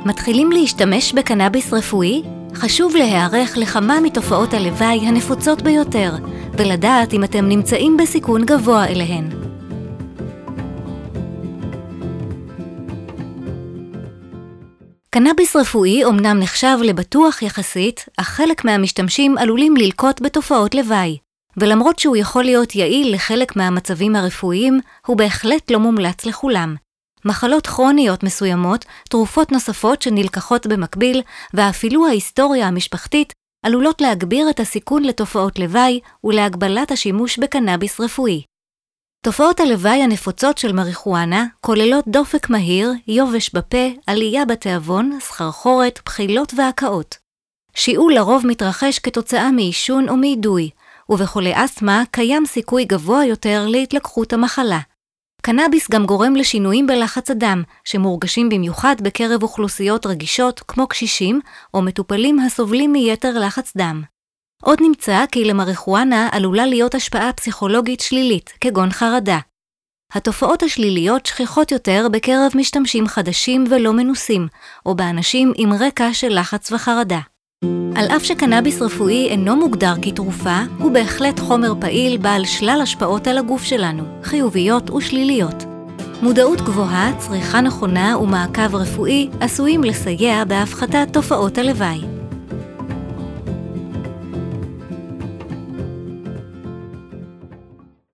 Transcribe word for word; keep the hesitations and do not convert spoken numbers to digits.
מתחילים להשתמש בקנאביס רפואי? חשוב להיערך לכמה מתופעות הלוואי הנפוצות ביותר, ולדעת אם אתם נמצאים בסיכון גבוה אליהן. קנאביס רפואי אומנם נחשב לבטוח יחסית, אך חלק מהמשתמשים עלולים ללקות בתופעות לוואי, ולמרות שהוא יכול להיות יעיל לחלק מהמצבים הרפואיים, הוא בהחלט לא מומלץ לכולם. מחלות כרוניות מסוימות, תרופות נוספות שנלקחות במקביל, ואפילו ההיסטוריה המשפחתית, עלולות להגביר את הסיכון לתופעות לוואי ולהגבלת השימוש בקנאביס רפואי. תופעות הלוואי הנפוצות של מריחואנה כוללות דופק מהיר, יובש בפה, עלייה בתיאבון, סחרחורת, בחילות והקאות. שיעול לרוב מתרחש כתוצאה מעישון או מאידוי, ובחולי אסתמה קיים סיכוי גבוה יותר להתלקחות המחלה. קנאביס גם גורם לשינויים בלחץ הדם, שמורגשים במיוחד בקרב אוכלוסיות רגישות כמו קשישים או מטופלים הסובלים מיתר לחץ דם. עוד נמצא כי למריחואנה עלולה להיות השפעה פסיכולוגית שלילית, כגון חרדה. התופעות השליליות שכיחות יותר בקרב משתמשים חדשים ולא מנוסים, או באנשים עם רקע של לחץ וחרדה. על אף שקנאביס רפואי אינו מוגדר כתרופה, הוא בהחלט חומר פעיל בעל שלל השפעות על הגוף שלנו, חיוביות ושליליות. מודעות גבוהה, צריכה נכונה ומעקב רפואי עשויים לסייע בהפחתת תופעות הלוואי.